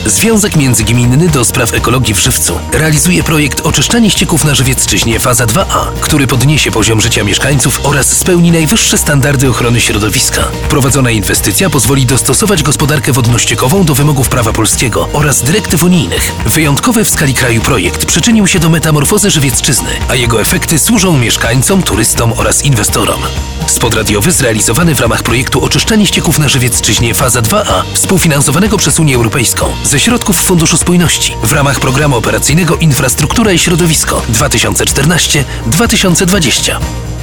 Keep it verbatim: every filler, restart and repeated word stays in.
Związek Międzygminny do Spraw Ekologii w Żywcu realizuje projekt Oczyszczanie ścieków na Żywiecczyźnie faza dwa a, który podniesie poziom życia mieszkańców oraz spełni najwyższe standardy ochrony środowiska. Prowadzona inwestycja pozwoli dostosować gospodarkę wodno-ściekową do wymogów prawa polskiego oraz dyrektyw unijnych. Wyjątkowy w skali kraju projekt przyczynił się do metamorfozy Żywiecczyzny, a jego efekty służą mieszkańcom, turystom oraz inwestorom. Spot radiowy zrealizowany w ramach projektu Oczyszczanie ścieków na Żywiecczyźnie faza dwa a, współfinansowanego przez Unię Europejską ze środków Funduszu Spójności w ramach Programu Operacyjnego Infrastruktura i Środowisko dwa tysiące czternaście do dwa tysiące dwudziestego.